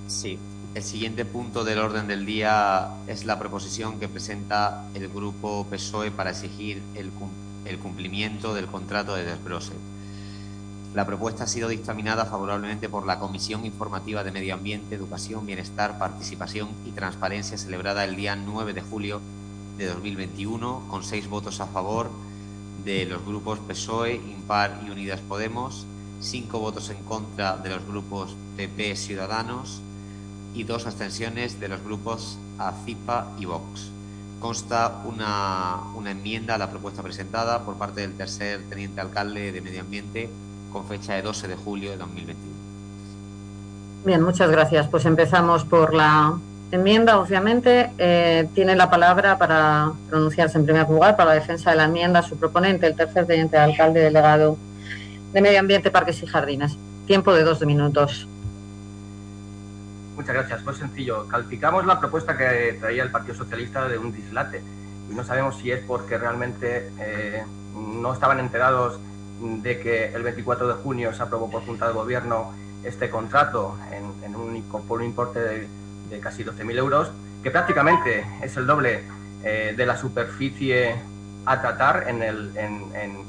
Sí, el siguiente punto del orden del día es la proposición que presenta el Grupo PSOE para exigir el cumplimiento del contrato de desbrose. La propuesta ha sido dictaminada favorablemente por la Comisión Informativa de Medio Ambiente, Educación, Bienestar, Participación y Transparencia, celebrada el día 9 de julio de 2021, con 6 votos a favor de los grupos PSOE, Impar y Unidas Podemos, 5 votos en contra de los grupos PP, Ciudadanos y 2 abstenciones de los grupos ACIPA y Vox. Consta una enmienda a la propuesta presentada por parte del tercer teniente alcalde de Medio Ambiente con fecha de 12 de julio de 2021. Bien, muchas gracias. Pues empezamos por la enmienda, obviamente. Tiene la palabra para pronunciarse en primer lugar para la defensa de la enmienda su proponente, el tercer teniente alcalde delegado de Medio Ambiente, Parques y Jardines. Tiempo de 2 minutos. Muchas gracias. Pues sencillo, calificamos la propuesta que traía el Partido Socialista de un dislate y no sabemos si es porque realmente no estaban enterados de que el 24 de junio se aprobó por Junta de Gobierno este contrato por un importe de casi 12.000 euros, que prácticamente es el doble de la superficie a tratar en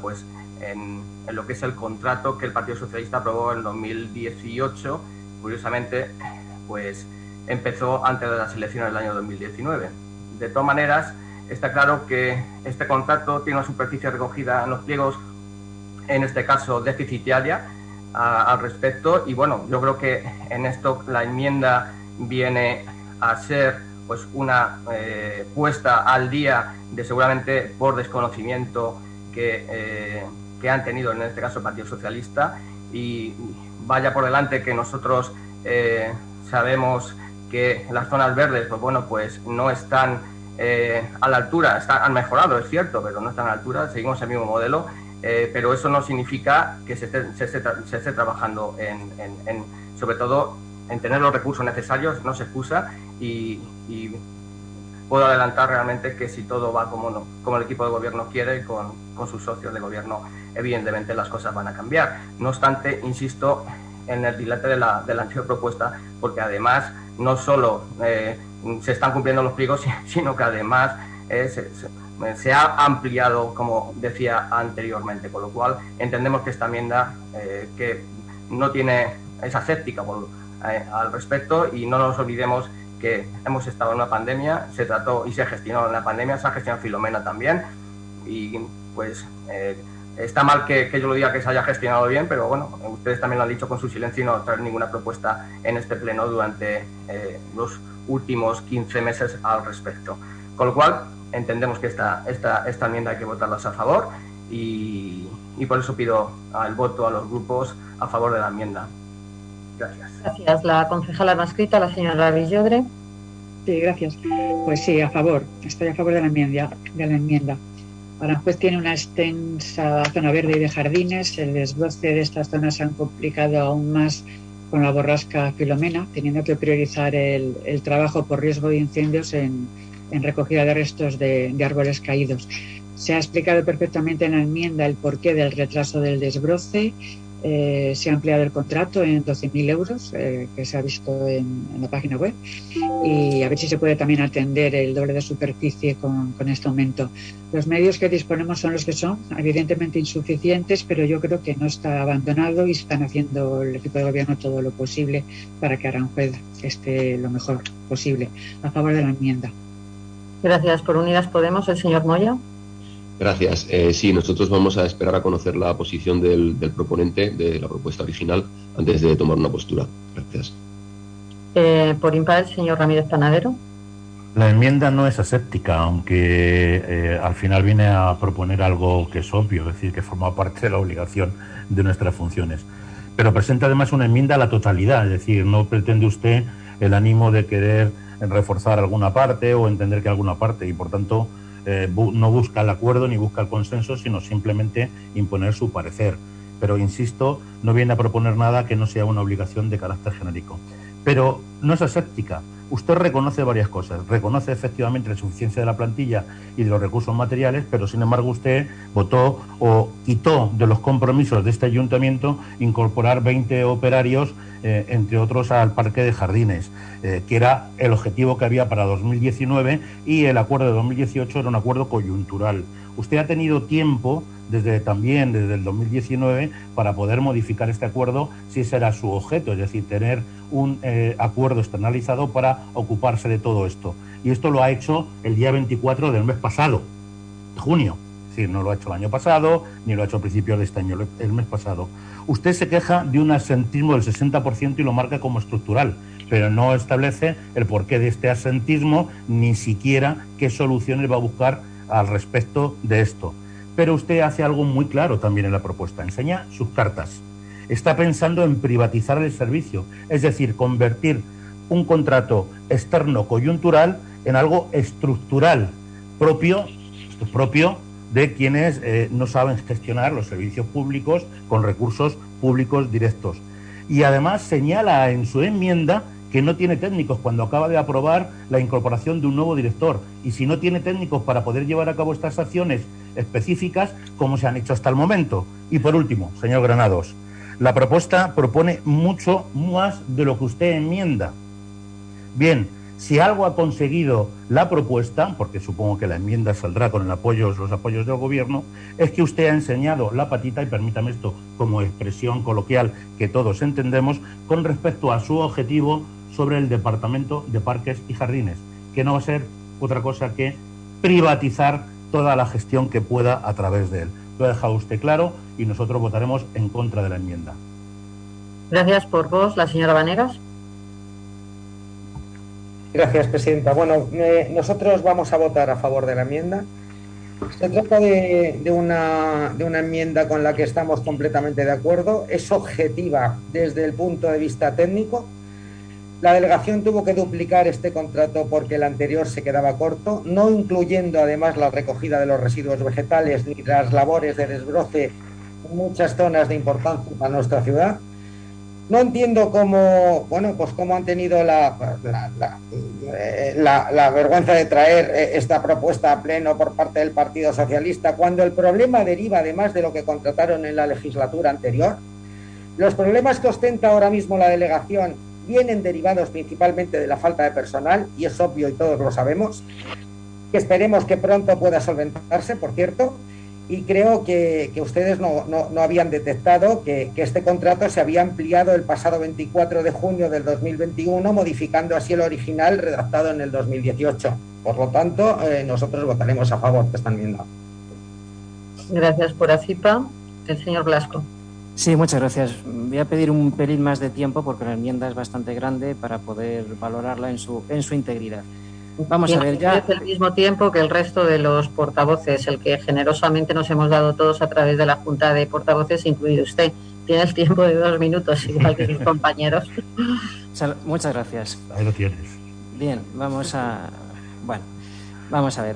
lo que es el contrato que el Partido Socialista aprobó en 2018. Curiosamente, pues empezó antes de las elecciones del año 2019. De todas maneras, está claro que este contrato tiene una superficie recogida en los pliegos, en este caso deficitaria, al respecto, y bueno, yo creo que en esto la enmienda viene a ser pues una puesta al día de, seguramente por desconocimiento que han tenido en este caso el Partido Socialista, y vaya por delante que nosotros sabemos que las zonas verdes pues no están a la altura, han mejorado, es cierto, pero no están a la altura, seguimos el mismo modelo. Pero eso no significa que se esté trabajando sobre todo en tener los recursos necesarios, no se excusa, y puedo adelantar realmente que si todo va como el equipo de gobierno quiere, con sus socios de gobierno, evidentemente las cosas van a cambiar. No obstante, insisto en el dilate de la anterior propuesta, porque además no solo se están cumpliendo los pliegos, sino que además se ha ampliado, como decía anteriormente, con lo cual entendemos que esta enmienda que no tiene esa escéptica al respecto, y no nos olvidemos que hemos estado en una pandemia, se trató y se gestionó en la pandemia, se ha gestionado Filomena también, y pues está mal que yo lo diga que se haya gestionado bien, pero bueno, ustedes también lo han dicho con su silencio y no traer ninguna propuesta en este pleno durante los últimos 15 meses al respecto. Con lo cual, entendemos que esta enmienda hay que votarlas a favor, y por eso pido el voto a los grupos a favor de la enmienda. Gracias. Gracias. La concejala no escrita, la señora Villodre. Sí, gracias. Pues sí, a favor. Estoy a favor de la enmienda. Aranjuez tiene una extensa zona verde y de jardines. El desbroce de estas zonas se han complicado aún más con la borrasca Filomena, teniendo que priorizar el trabajo por riesgo de incendios en recogida de restos de árboles caídos. Se ha explicado perfectamente en la enmienda el porqué del retraso del desbroce. Se ha ampliado el contrato en 12.000 euros, que se ha visto en la página web, y a ver si se puede también atender el doble de superficie con este aumento. Los medios que disponemos son los que son, evidentemente insuficientes, pero yo creo que no está abandonado y están haciendo el equipo de gobierno todo lo posible para que Aranjuez esté lo mejor posible. A favor de la enmienda. Gracias. Por Unidas Podemos, el señor Moya. Gracias. Sí, nosotros vamos a esperar a conocer la posición del proponente de la propuesta original antes de tomar una postura. Gracias. Por Impar, el señor Ramírez Panadero. La enmienda no es aséptica, aunque al final viene a proponer algo que es obvio, es decir, que forma parte de la obligación de nuestras funciones. Pero presenta además una enmienda a la totalidad, es decir, no pretende usted el ánimo de querer reforzar alguna parte o entender que alguna parte, y por tanto no busca el acuerdo ni busca el consenso, sino simplemente imponer su parecer. Pero, insisto, no viene a proponer nada que no sea una obligación de carácter genérico. Pero no es aséptica, usted reconoce varias cosas. Reconoce efectivamente la insuficiencia de la plantilla y de los recursos materiales, pero sin embargo usted votó o quitó de los compromisos de este ayuntamiento incorporar 20 operarios, entre otros al Parque de Jardines, que era el objetivo que había para 2019, y el acuerdo de 2018 era un acuerdo coyuntural. Usted ha tenido tiempo desde el 2019 para poder modificar este acuerdo si ese era su objeto, es decir, tener un acuerdo externalizado para ocuparse de todo esto. Y esto lo ha hecho el día 24 del mes pasado, junio. Es decir, no lo ha hecho el año pasado, ni lo ha hecho a principios de este año, el mes pasado. Usted se queja de un asentismo del 60% y lo marca como estructural, pero no establece el porqué de este asentismo, ni siquiera qué soluciones va a buscar al respecto de esto. Pero usted hace algo muy claro también en la propuesta, enseña sus cartas. Está pensando en privatizar el servicio, es decir, convertir un contrato externo coyuntural en algo estructural, propio de quienes no saben gestionar los servicios públicos con recursos públicos directos. Y además señala en su enmienda que no tiene técnicos cuando acaba de aprobar la incorporación de un nuevo director. Y si no tiene técnicos para poder llevar a cabo estas acciones específicas, ¿cómo se han hecho hasta el momento? Y por último, señor Granados, la propuesta propone mucho más de lo que usted enmienda. Bien, si algo ha conseguido la propuesta, porque supongo que la enmienda saldrá con los apoyos del Gobierno, es que usted ha enseñado la patita, y permítame esto como expresión coloquial que todos entendemos, con respecto a su objetivo sobre el Departamento de Parques y Jardines, que no va a ser otra cosa que privatizar toda la gestión que pueda a través de él. Lo ha dejado usted claro y nosotros votaremos en contra de la enmienda. Gracias. Por vos, la señora Vanegas. Gracias, presidenta. Bueno, nosotros vamos a votar a favor de la enmienda. Se trata de una enmienda con la que estamos completamente de acuerdo. Es objetiva desde el punto de vista técnico. La delegación tuvo que duplicar este contrato porque el anterior se quedaba corto, no incluyendo además la recogida de los residuos vegetales ni las labores de desbroce en muchas zonas de importancia para nuestra ciudad. No entiendo cómo han tenido la vergüenza de traer esta propuesta a pleno por parte del Partido Socialista, cuando el problema deriva además de lo que contrataron en la legislatura anterior. Los problemas que ostenta ahora mismo la delegación vienen derivados principalmente de la falta de personal, y es obvio y todos lo sabemos, que esperemos que pronto pueda solventarse, por cierto. Y creo que ustedes no habían detectado que este contrato se había ampliado el pasado 24 de junio del 2021, modificando así el original redactado en el 2018. Por lo tanto, nosotros votaremos a favor de esta enmienda. Gracias por ACIPA. El señor Blasco. Sí, muchas gracias. Voy a pedir un pelín más de tiempo porque la enmienda es bastante grande para poder valorarla en su integridad. Vamos a ver ya. Muchas gracias. Ahí lo tienes. Bien, vamos a ver.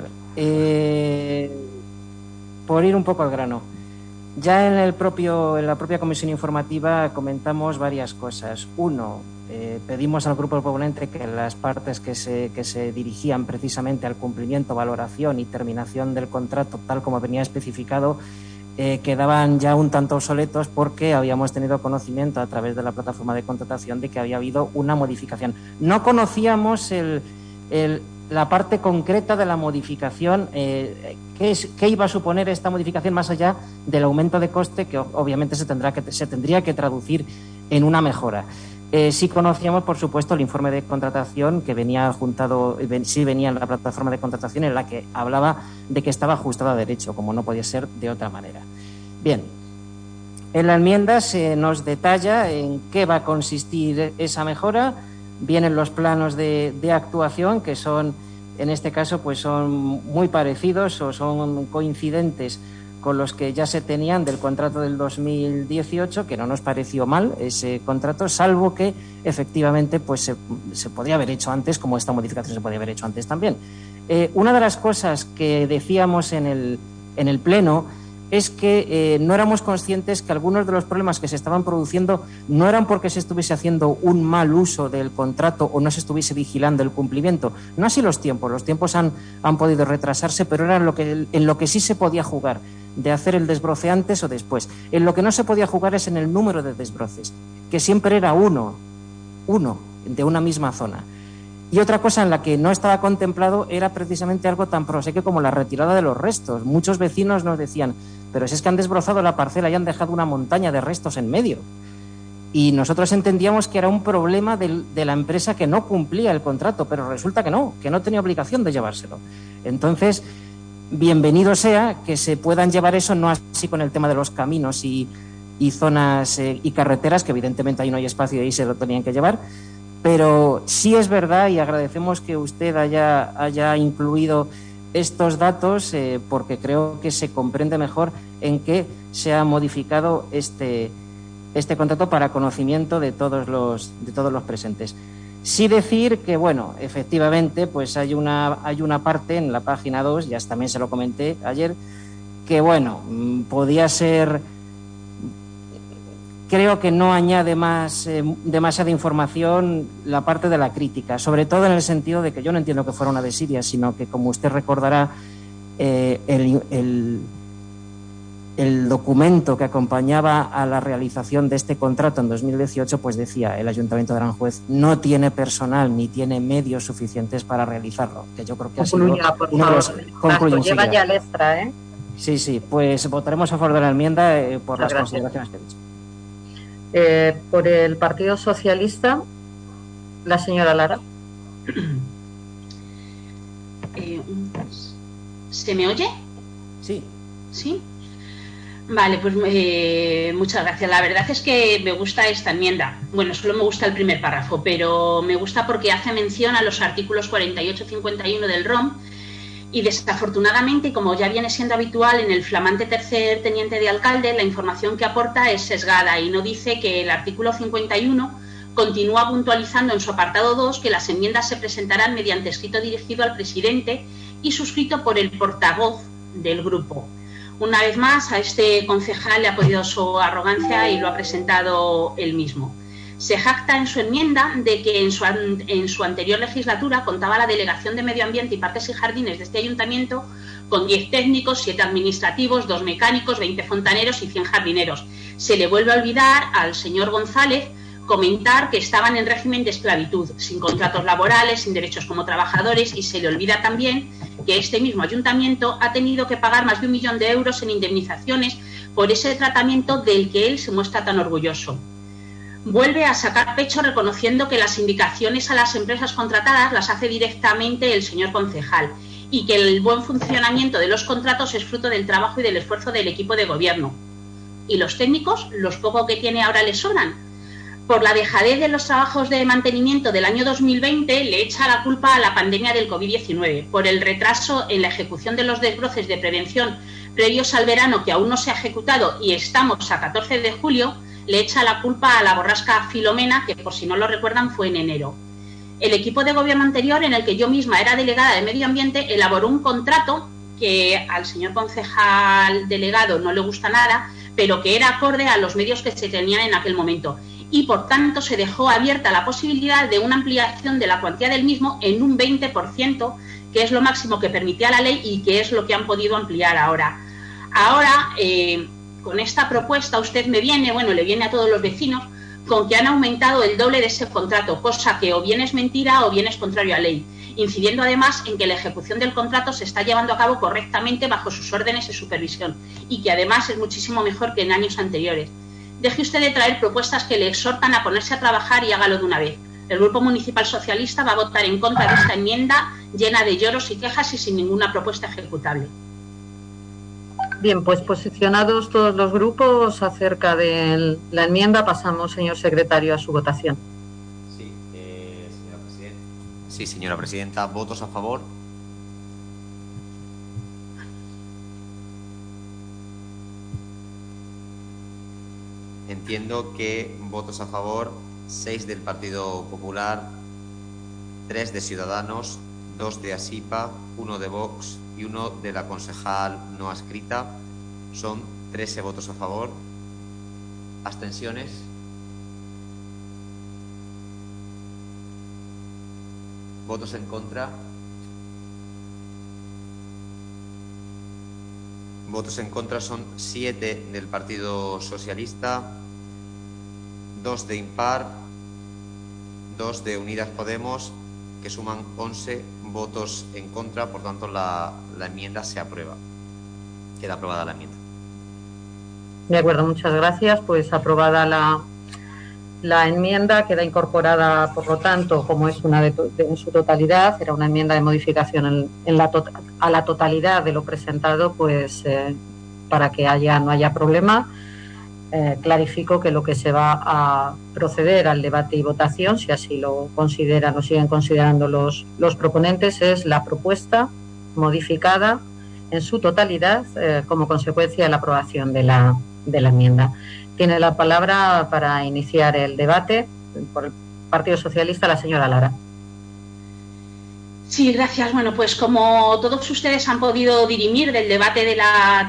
Por ir un poco al grano. Ya en la propia comisión informativa comentamos varias cosas. Uno, pedimos al grupo proponente que las partes que se dirigían precisamente al cumplimiento, valoración y terminación del contrato, tal como venía especificado, quedaban ya un tanto obsoletos porque habíamos tenido conocimiento a través de la plataforma de contratación de que había habido una modificación. No conocíamos la parte concreta de la modificación, qué iba a suponer esta modificación más allá del aumento de coste que obviamente se tendría que traducir en una mejora. Sí conocíamos, por supuesto, el informe de contratación que venía adjuntado, sí venía en la plataforma de contratación, en la que hablaba de que estaba ajustado a derecho, como no podía ser de otra manera. Bien, en la enmienda se nos detalla en qué va a consistir esa mejora. Vienen los planos de actuación, que son, en este caso, pues son muy parecidos o son coincidentes con los que ya se tenían del contrato del 2018, que no nos pareció mal ese contrato, salvo que efectivamente pues se podría haber hecho antes, como esta modificación se podría haber hecho antes también. Una de las cosas que decíamos en el Pleno es que no éramos conscientes que algunos de los problemas que se estaban produciendo no eran porque se estuviese haciendo un mal uso del contrato o no se estuviese vigilando el cumplimiento. No así los tiempos han podido retrasarse, pero era en lo que sí se podía jugar, de hacer el desbroce antes o después. En lo que no se podía jugar es en el número de desbroces, que siempre era uno de una misma zona. Y otra cosa en la que no estaba contemplado era precisamente algo tan prosaico como la retirada de los restos. Muchos vecinos nos decían, pero si es que han desbrozado la parcela y han dejado una montaña de restos en medio. Y nosotros entendíamos que era un problema de la empresa que no cumplía el contrato, pero resulta que no tenía obligación de llevárselo. Entonces, bienvenido sea que se puedan llevar eso, no así con el tema de los caminos y zonas y carreteras, que evidentemente ahí no hay espacio y ahí se lo tenían que llevar. Pero sí es verdad, y agradecemos que usted haya incluido estos datos, porque creo que se comprende mejor en qué se ha modificado este contrato para conocimiento de todos los presentes. Sí decir que, bueno, efectivamente, pues hay una parte en la página 2, ya también se lo comenté ayer, que, bueno, podía ser... Creo que no añade demasiada información la parte de la crítica, sobre todo en el sentido de que yo no entiendo que fuera una desidia, sino que, como usted recordará, el documento que acompañaba a la realización de este contrato en 2018, pues decía, el Ayuntamiento de Aranjuez no tiene personal ni tiene medios suficientes para realizarlo, que yo creo que concluya, ha sido uno de los... Concluye, lleva ya el extra, ¿eh? Sí, pues votaremos a favor de la enmienda por las consideraciones que he dicho. Por el Partido Socialista, la señora Lara. ¿Se me oye? Sí. ¿Sí? Vale, pues muchas gracias. La verdad es que me gusta esta enmienda. Bueno, solo me gusta el primer párrafo, pero me gusta porque hace mención a los artículos 48 y 51 del ROM. Y desafortunadamente, como ya viene siendo habitual en el flamante tercer teniente de alcalde, la información que aporta es sesgada y no dice que el artículo 51 continúa puntualizando en su apartado 2 que las enmiendas se presentarán mediante escrito dirigido al presidente y suscrito por el portavoz del grupo. Una vez más, a este concejal le ha podido su arrogancia y lo ha presentado él mismo. Se jacta en su enmienda de que en su anterior legislatura contaba la Delegación de Medio Ambiente y Parques y Jardines de este ayuntamiento con 10 técnicos, 7 administrativos, 2 mecánicos, 20 fontaneros y 100 jardineros. Se le vuelve a olvidar al señor González comentar que estaban en régimen de esclavitud, sin contratos laborales, sin derechos como trabajadores, y se le olvida también que este mismo ayuntamiento ha tenido que pagar más de 1 millón de euros en indemnizaciones por ese tratamiento del que él se muestra tan orgulloso. Vuelve a sacar pecho reconociendo que las indicaciones a las empresas contratadas las hace directamente el señor concejal y que el buen funcionamiento de los contratos es fruto del trabajo y del esfuerzo del equipo de gobierno. ¿Y los técnicos? ¿Los poco que tiene ahora les sobran? Por la dejadez de los trabajos de mantenimiento del año 2020 le echa la culpa a la pandemia del COVID-19, por el retraso en la ejecución de los desbroces de prevención previos al verano que aún no se ha ejecutado y estamos a 14 de julio, le echa la culpa a la borrasca Filomena, que por si no lo recuerdan fue en enero. El equipo de gobierno anterior, en el que yo misma era delegada de Medio Ambiente, elaboró un contrato que al señor concejal delegado no le gusta nada, pero que era acorde a los medios que se tenían en aquel momento. Y por tanto se dejó abierta la posibilidad de una ampliación de la cuantía del mismo en un 20%, que es lo máximo que permitía la ley y que es lo que han podido ampliar ahora. Ahora, con esta propuesta usted le viene a todos los vecinos con que han aumentado el doble de ese contrato, cosa que o bien es mentira o bien es contrario a ley, incidiendo además en que la ejecución del contrato se está llevando a cabo correctamente bajo sus órdenes y supervisión y que además es muchísimo mejor que en años anteriores. Deje usted de traer propuestas que le exhortan a ponerse a trabajar y hágalo de una vez. El Grupo Municipal Socialista va a votar en contra de esta enmienda llena de lloros y quejas y sin ninguna propuesta ejecutable. Bien, pues posicionados todos los grupos acerca de la enmienda, pasamos, señor secretario, a su votación. Sí, señora presidenta. ¿Votos a favor? Entiendo que votos a favor, 6 del Partido Popular, 3 de Ciudadanos, 2 de Asipa, 1 de Vox y 1 de la concejal no adscrita. son 13 votos a favor. ¿Abstenciones? ¿Votos en contra? Votos en contra son 7 del Partido Socialista, 2 de Impar, 2 de Unidas Podemos, que suman 11 votos en contra. Por tanto, la enmienda se aprueba. Queda aprobada la enmienda. De acuerdo, muchas gracias. Pues aprobada la enmienda, queda incorporada, por lo tanto, como es una en su totalidad, era una enmienda de modificación a la totalidad de lo presentado, pues para que no haya problema, clarifico que lo que se va a proceder al debate y votación, si así lo consideran o siguen considerando los proponentes, es la propuesta modificada en su totalidad como consecuencia de la aprobación de la enmienda. Tiene la palabra para iniciar el debate por el Partido Socialista la señora Lara. Sí, gracias. Bueno, pues como todos ustedes han podido dirimir del debate de la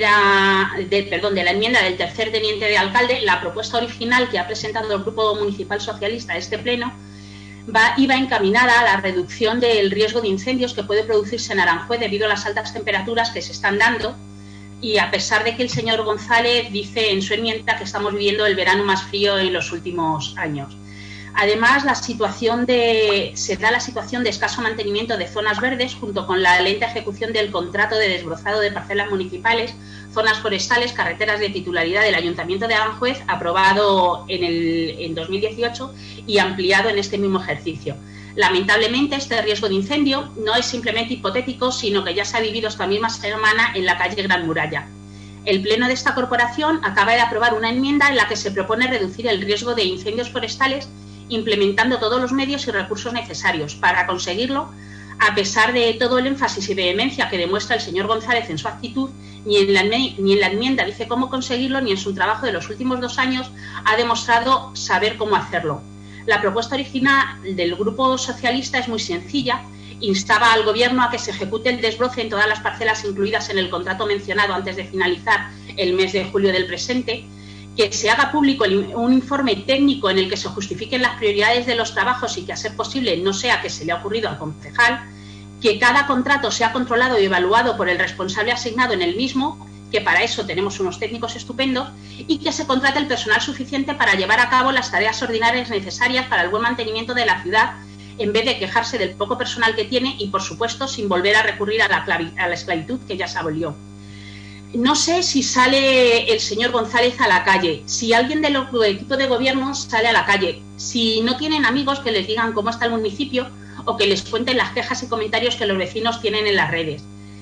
enmienda del tercer teniente de alcalde, la propuesta original que ha presentado el Grupo Municipal Socialista a este pleno iba encaminada a la reducción del riesgo de incendios que puede producirse en Aranjuez debido a las altas temperaturas que se están dando, y a pesar de que el señor González dice en su enmienda que estamos viviendo el verano más frío en los últimos años. Además, se da la situación de escaso mantenimiento de zonas verdes junto con la lenta ejecución del contrato de desbrozado de parcelas municipales, zonas forestales, carreteras de titularidad del Ayuntamiento de Aranjuez, aprobado en 2018 y ampliado en este mismo ejercicio. Lamentablemente, este riesgo de incendio no es simplemente hipotético, sino que ya se ha vivido esta misma semana en la calle Gran Muralla. El Pleno de esta corporación acaba de aprobar una enmienda en la que se propone reducir el riesgo de incendios forestales implementando todos los medios y recursos necesarios. Para conseguirlo, a pesar de todo el énfasis y vehemencia que demuestra el señor González en su actitud, ni en la enmienda dice cómo conseguirlo, ni en su trabajo de los últimos 2 años ha demostrado saber cómo hacerlo. La propuesta original del Grupo Socialista es muy sencilla. Instaba al Gobierno a que se ejecute el desbroce en todas las parcelas incluidas en el contrato mencionado antes de finalizar el mes de julio del presente, que se haga público un informe técnico en el que se justifiquen las prioridades de los trabajos y que, a ser posible, no sea que se le ha ocurrido al concejal, que cada contrato sea controlado y evaluado por el responsable asignado en el mismo, que para eso tenemos unos técnicos estupendos, y que se contrate el personal suficiente para llevar a cabo las tareas ordinarias necesarias para el buen mantenimiento de la ciudad, en vez de quejarse del poco personal que tiene y, por supuesto, sin volver a recurrir a la esclavitud que ya se abolió. No sé si sale el señor González a la calle, si alguien del equipo de gobierno sale a la calle, si no tienen amigos que les digan cómo está el municipio o que les cuenten las quejas y comentarios que los vecinos tienen en las redes.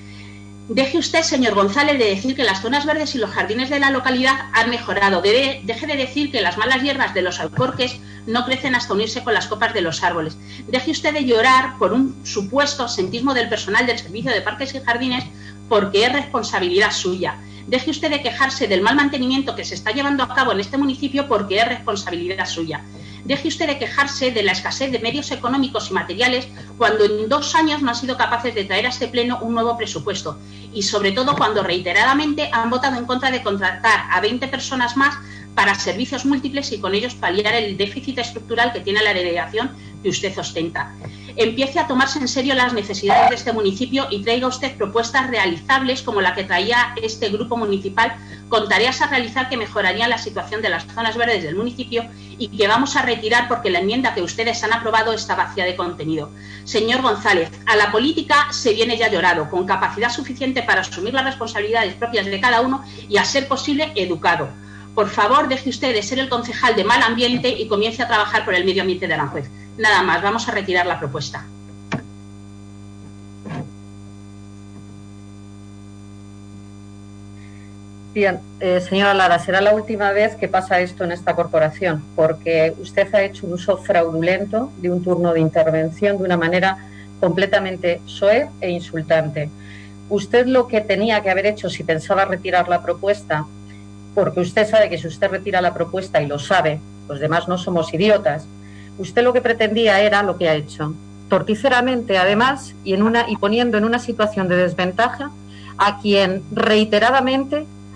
Deje usted, señor González, de decir que las zonas verdes y los jardines de la localidad han mejorado. Deje de decir que las malas hierbas de los alcorques no crecen hasta unirse con las copas de los árboles. Deje usted de llorar por un supuesto absentismo del personal del Servicio de Parques y Jardines, porque es responsabilidad suya. Deje usted de quejarse del mal mantenimiento que se está llevando a cabo en este municipio, porque es responsabilidad suya. Deje usted de quejarse de la escasez de medios económicos y materiales cuando en 2 años no han sido capaces de traer a este pleno un nuevo presupuesto, y sobre todo cuando reiteradamente han votado en contra de contratar a 20 personas más para servicios múltiples y con ellos paliar el déficit estructural que tiene la delegación que usted ostenta. Empiece a tomarse en serio las necesidades de este municipio y traiga usted propuestas realizables como la que traía este grupo municipal, con tareas a realizar que mejorarían la situación de las zonas verdes del municipio y que vamos a retirar porque la enmienda que ustedes han aprobado está vacía de contenido. Señor González, a la política se viene ya llorado, con capacidad suficiente para asumir las responsabilidades propias de cada uno y, a ser posible, educado. Por favor, deje usted de ser el concejal de mal ambiente y comience a trabajar por el medio ambiente de Aranjuez. Nada más, vamos a retirar la propuesta. Bien, señora Lara, será la última vez que pasa esto en esta corporación, porque usted ha hecho un uso fraudulento de un turno de intervención de una manera completamente soez e insultante. Usted lo que tenía que haber hecho si pensaba retirar la propuesta, porque usted sabe que si usted retira la propuesta, y lo sabe, los demás no somos idiotas, usted lo que pretendía era lo que ha hecho, torticeramente además, y poniendo en una situación de desventaja a quien reiteradamente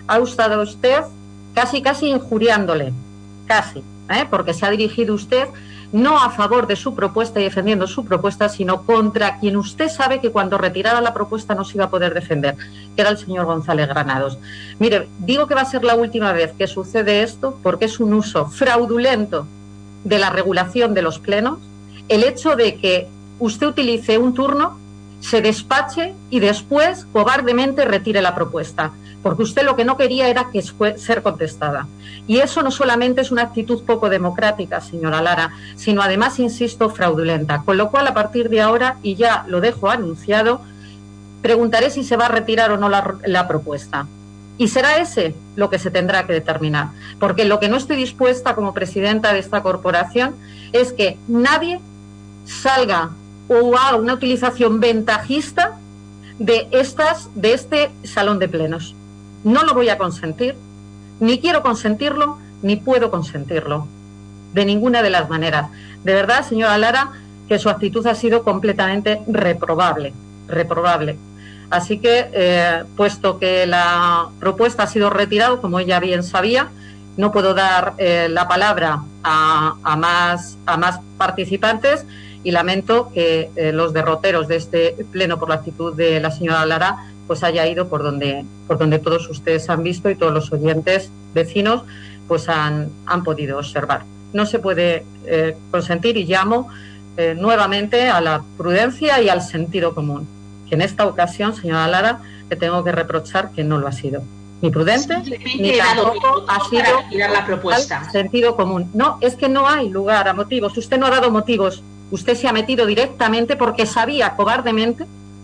ha estado usted casi injuriándole, porque se ha dirigido usted no a favor de su propuesta y defendiendo su propuesta, sino contra quien usted sabe que cuando retirara la propuesta no se iba a poder defender, que era el señor González Granados. Mire, digo que va a ser la última vez que sucede esto porque es un uso fraudulento de la regulación de los plenos, el hecho de que usted utilice un turno, se despache y después cobardemente retire la propuesta, porque usted lo que no quería era que ser contestada. Y eso no solamente es una actitud poco democrática, señora Lara, sino además, insisto, fraudulenta. Con lo cual, a partir de ahora, y ya lo dejo anunciado, preguntaré si se va a retirar o no la propuesta. Y será ese lo que se tendrá que determinar, porque lo que no estoy dispuesta como presidenta de esta corporación es que nadie salga o haga una utilización ventajista de este salón de plenos. No lo voy a consentir, ni quiero consentirlo, ni puedo consentirlo, de ninguna de las maneras. De verdad, señora Lara, que su actitud ha sido completamente reprobable. Así que, puesto que la propuesta ha sido retirada, como ella bien sabía, no puedo dar la palabra a más participantes, y lamento que los derroteros de este pleno por la actitud de la señora Lara pues haya ido por donde todos ustedes han visto y todos los oyentes vecinos pues han podido observar. No se puede consentir, y llamo nuevamente a la prudencia y al sentido común, que en esta ocasión, señora Lara, le tengo que reprochar que no lo ha sido ni prudente, ni tampoco ha sido la propuesta. Al sentido común. No, es que no hay lugar a motivos. Usted no ha dado motivos. Usted se ha metido directamente porque sabía cobardemente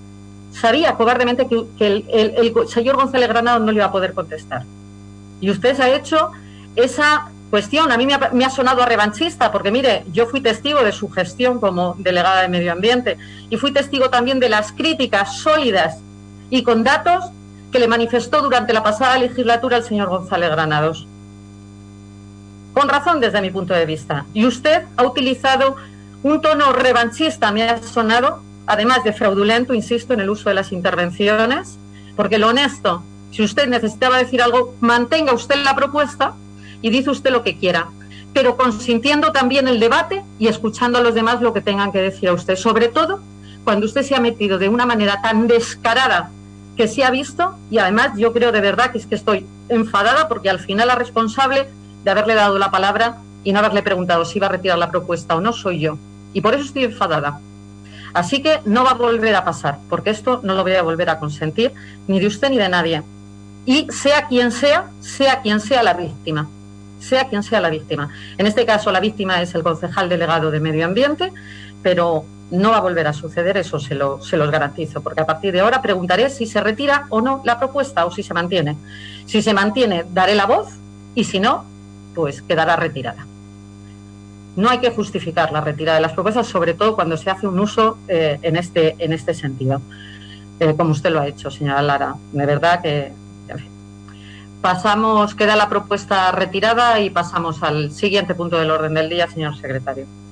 que el señor González Granados no le iba a poder contestar. Y usted se ha hecho esa cuestión. A mí me ha sonado a revanchista, porque mire, yo fui testigo de su gestión como delegada de Medio Ambiente y fui testigo también de las críticas sólidas y con datos que le manifestó durante la pasada legislatura el señor González Granados. Con razón desde mi punto de vista. Y usted ha utilizado un tono revanchista, me ha sonado, además de fraudulento, insisto, en el uso de las intervenciones, porque lo honesto, si usted necesitaba decir algo, mantenga usted la propuesta y dice usted lo que quiera, pero consintiendo también el debate y escuchando a los demás lo que tengan que decir a usted, sobre todo cuando usted se ha metido de una manera tan descarada que se ha visto, y además yo creo de verdad que es que estoy enfadada porque al final la responsable de haberle dado la palabra y no haberle preguntado si iba a retirar la propuesta o no soy yo, y por eso estoy enfadada. Así que no va a volver a pasar, porque esto no lo voy a volver a consentir, ni de usted ni de nadie. Y sea quien sea la víctima. Sea quien sea la víctima. En este caso la víctima es el concejal delegado de Medio Ambiente, pero no va a volver a suceder, eso se los garantizo, porque a partir de ahora preguntaré si se retira o no la propuesta o si se mantiene. Si se mantiene, daré la voz, y si no, pues quedará retirada. No hay que justificar la retirada de las propuestas, sobre todo cuando se hace un uso en este sentido, como usted lo ha hecho, señora Lara. De verdad que, en fin. Queda la propuesta retirada y pasamos al siguiente punto del orden del día, señor secretario.